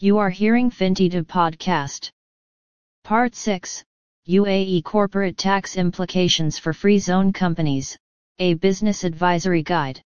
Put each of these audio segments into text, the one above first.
You are hearing Fintida Podcast. Part 6, UAE Corporate Tax Implications for Free Zone Companies, a Business Advisory Guide.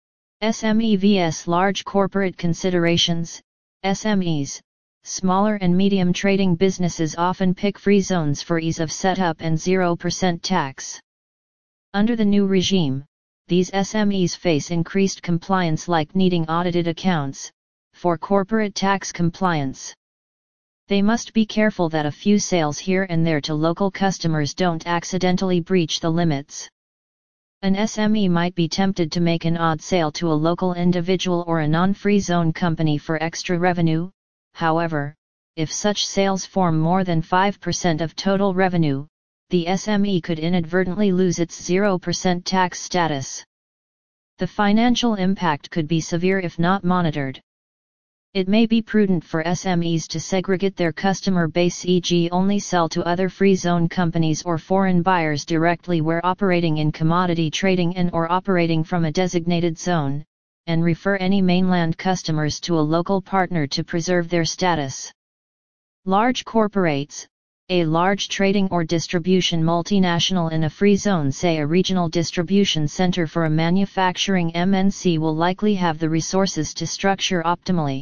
SME vs Large Corporate Considerations. SMEs, smaller and medium trading businesses often pick free zones for ease of setup and 0% tax. Under the new regime, these SMEs face increased compliance, like needing audited accounts for corporate tax compliance. They must be careful that a few sales here and there to local customers don't accidentally breach the limits. An SME might be tempted to make an odd sale to a local individual or a non-free zone company for extra revenue. However, if such sales form more than 5% of total revenue, the SME could inadvertently lose its 0% tax status. The financial impact could be severe if not monitored. It may be prudent for SMEs to segregate their customer base, e.g. only sell to other free zone companies or foreign buyers directly where operating in commodity trading and/or operating from a designated zone, and refer any mainland customers to a local partner to preserve their status. Large corporates. A large trading or distribution multinational in a free zone, say a regional distribution center for a manufacturing MNC, will likely have the resources to structure optimally.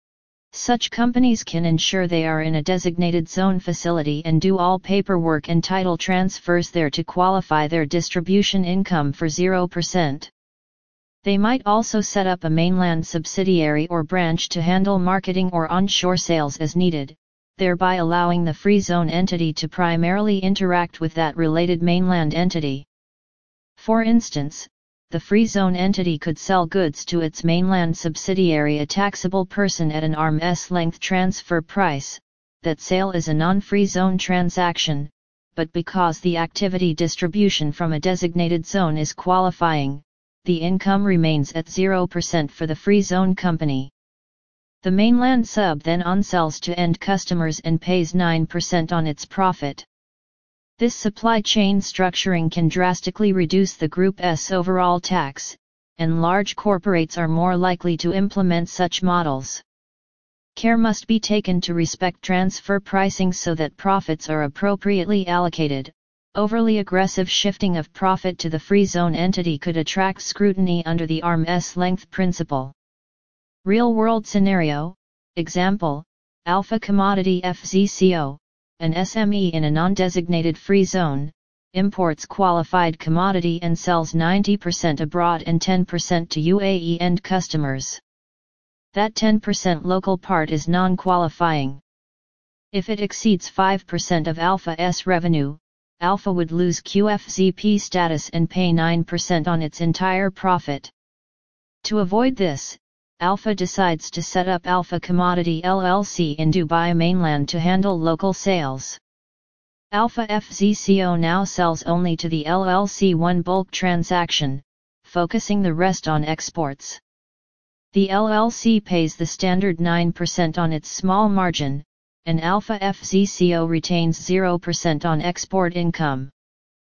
Such companies can ensure they are in a designated zone facility and do all paperwork and title transfers there to qualify their distribution income for 0%. They might also set up a mainland subsidiary or branch to handle marketing or onshore sales as needed, thereby allowing the free zone entity to primarily interact with that related mainland entity. For instance, the free zone entity could sell goods to its mainland subsidiary, a taxable person, at an arm's length transfer price. That sale is a non-free zone transaction, but because the activity distribution from a designated zone is qualifying, the income remains at 0% for the free zone company. The mainland sub then onsells to end customers and pays 9% on its profit. This supply chain structuring can drastically reduce the group's overall tax, and large corporates are more likely to implement such models. Care must be taken to respect transfer pricing so that profits are appropriately allocated. Overly aggressive shifting of profit to the free zone entity could attract scrutiny under the arm's length principle. Real-world scenario, example, Alpha Commodity FZCO, an SME in a non-designated free zone, imports qualified commodity and sells 90% abroad and 10% to UAE end customers. That 10% local part is non-qualifying. If it exceeds 5% of Alpha's revenue, Alpha would lose QFZP status and pay 9% on its entire profit. To avoid this, Alpha decides to set up Alpha Commodity LLC in Dubai mainland to handle local sales. Alpha FZCO now sells only to the LLC one bulk transaction, focusing the rest on exports. The LLC pays the standard 9% on its small margin, and Alpha FZCO retains 0% on export income.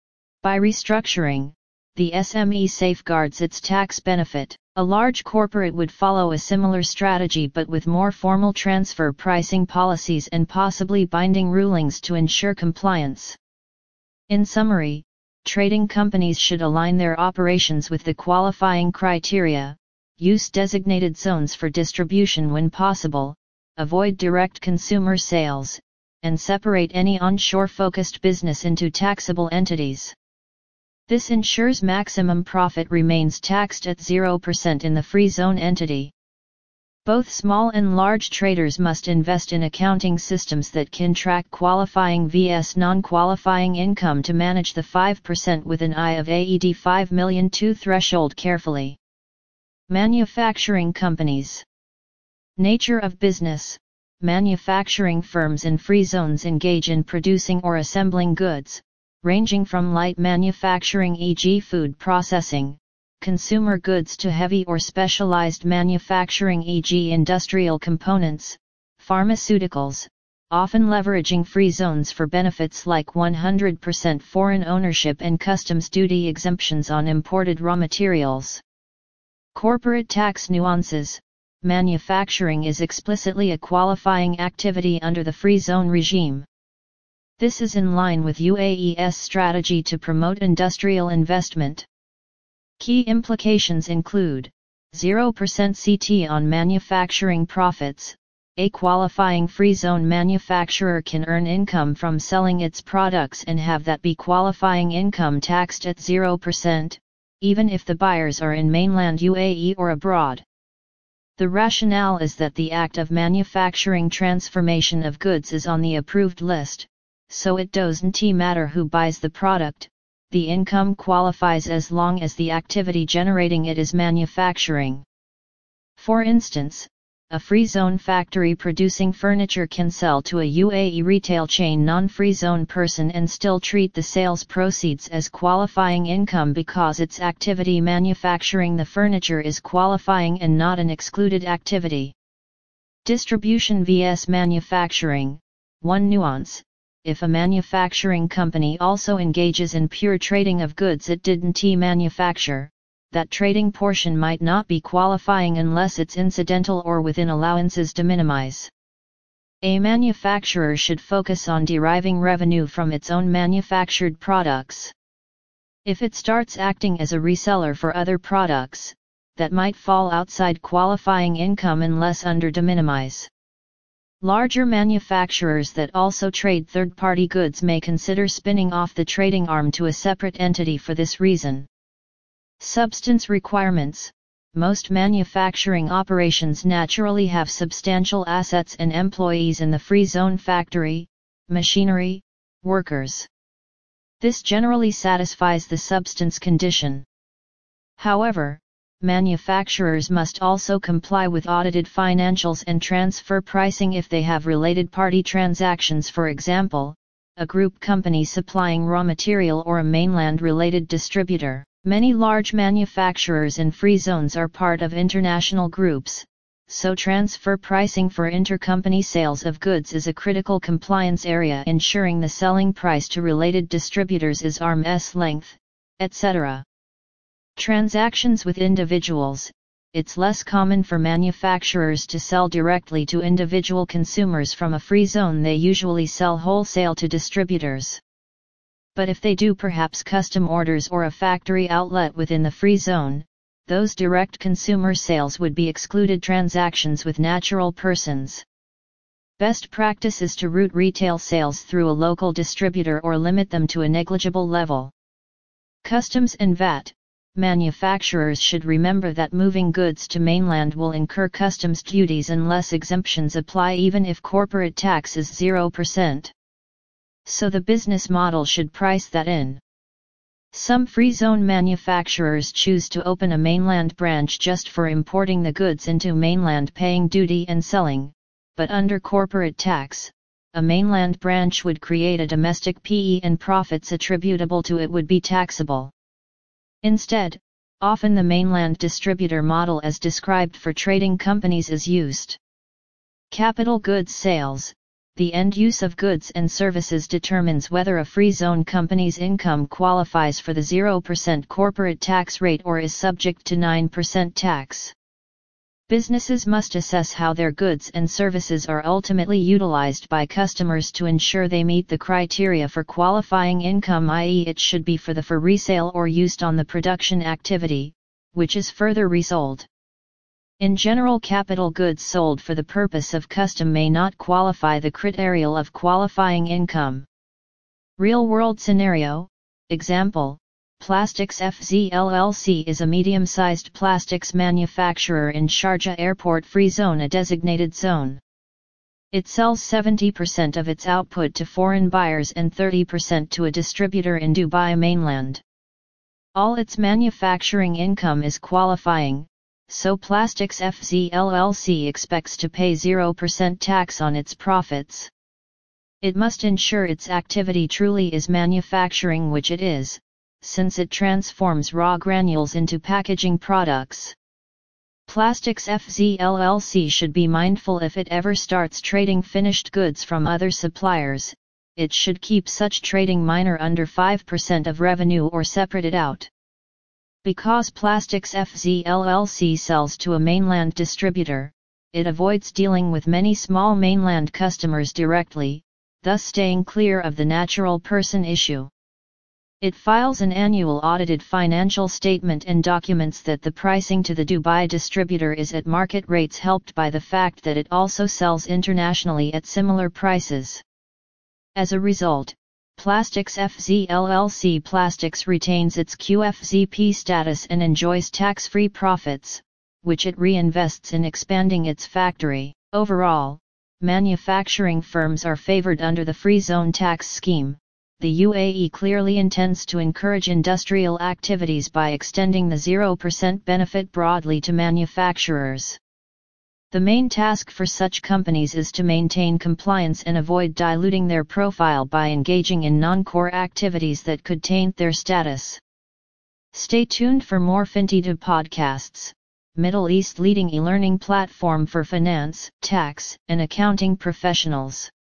By restructuring, the SME safeguards its tax benefit. A large corporate would follow a similar strategy, but with more formal transfer pricing policies and possibly binding rulings to ensure compliance. In summary, trading companies should align their operations with the qualifying criteria, use designated zones for distribution when possible, avoid direct consumer sales, and separate any onshore-focused business into taxable entities. This ensures maximum profit remains taxed at 0% in the free zone entity. Both small and large traders must invest in accounting systems that can track qualifying vs non-qualifying income to manage the 5% with an eye of AED 5 million to threshold carefully. Manufacturing companies. Nature of business. Manufacturing firms in free zones engage in producing or assembling goods, ranging from light manufacturing, e.g. food processing, consumer goods, to heavy or specialized manufacturing, e.g. industrial components, pharmaceuticals, often leveraging free zones for benefits like 100% foreign ownership and customs duty exemptions on imported raw materials. Corporate tax nuances. manufacturing is explicitly a qualifying activity under the free zone regime. This is in line with UAE's strategy to promote industrial investment. Key implications include 0% CT on manufacturing profits. A qualifying free zone manufacturer can earn income from selling its products and have that be qualifying income taxed at 0%, even if the buyers are in mainland UAE or abroad. The rationale is that the act of manufacturing transformation of goods is on the approved list, so it doesn't matter who buys the product, the income qualifies as long as the activity generating it is manufacturing. For instance, a free zone factory producing furniture can sell to a UAE retail chain non-free zone person and still treat the sales proceeds as qualifying income because its activity manufacturing the furniture is qualifying and not an excluded activity. Distribution vs manufacturing. One nuance: if a manufacturing company also engages in pure trading of goods it didn't manufacture, that trading portion might not be qualifying unless it's incidental or within allowances de minimis. A manufacturer should focus on deriving revenue from its own manufactured products. If it starts acting as a reseller for other products, that might fall outside qualifying income unless under de minimis. Larger manufacturers that also trade third-party goods may consider spinning off the trading arm to a separate entity for this reason. Substance requirements. Most manufacturing operations naturally have substantial assets and employees in the free zone factory, machinery, workers. This generally satisfies the substance condition. However, manufacturers must also comply with audited financials and transfer pricing if they have related party transactions, for example, a group company supplying raw material or a mainland-related distributor. Many large manufacturers in free zones are part of international groups, so transfer pricing for intercompany sales of goods is a critical compliance area, ensuring the selling price to related distributors is arm's length, etc. Transactions with individuals. It's less common for manufacturers to sell directly to individual consumers from a free zone. They usually sell wholesale to distributors. But if they do perhaps custom orders or a factory outlet within the free zone, those direct consumer sales would be excluded transactions with natural persons. Best practice is to route retail sales through a local distributor or limit them to a negligible level. Customs and VAT. Manufacturers should remember that moving goods to mainland will incur customs duties unless exemptions apply, even if corporate tax is 0%. So the business model should price that in. Some free zone manufacturers choose to open a mainland branch just for importing the goods into mainland, paying duty and selling, but under corporate tax, a mainland branch would create a domestic PE and profits attributable to it would be taxable. Instead, often the mainland distributor model as described for trading companies is used. Capital goods sales. The end use of goods and services determines whether a free zone company's income qualifies for the 0% corporate tax rate or is subject to 9% tax. Businesses must assess how their goods and services are ultimately utilized by customers to ensure they meet the criteria for qualifying income, i.e., it should be for resale or used on the production activity, which is further resold. In general, capital goods sold for the purpose of custom may not qualify the criteria of qualifying income. Real-world scenario, example, Plastics FZ LLC is a medium-sized plastics manufacturer in Sharjah Airport Free Zone, a designated zone. It sells 70% of its output to foreign buyers and 30% to a distributor in Dubai mainland. All its manufacturing income is qualifying, so Plastics FZ LLC expects to pay 0% tax on its profits. It must ensure its activity truly is manufacturing, which it is, since it transforms raw granules into packaging products. Plastics FZ LLC should be mindful if it ever starts trading finished goods from other suppliers, it should keep such trading minor, under 5% of revenue, or separate it out. Because Plastics FZ LLC sells to a mainland distributor, it avoids dealing with many small mainland customers directly, thus staying clear of the natural person issue. It files an annual audited financial statement and documents that the pricing to the Dubai distributor is at market rates, helped by the fact that it also sells internationally at similar prices. As a result, Plastics FZ LLC Plastics retains its QFZP status and enjoys tax-free profits, which it reinvests in expanding its factory. Overall, manufacturing firms are favored under the Free Zone tax scheme. The UAE clearly intends to encourage industrial activities by extending the 0% benefit broadly to manufacturers. The main task for such companies is to maintain compliance and avoid diluting their profile by engaging in non-core activities that could taint their status. Stay tuned for more FinTech podcasts, Middle East leading e-learning platform for finance, tax, and accounting professionals.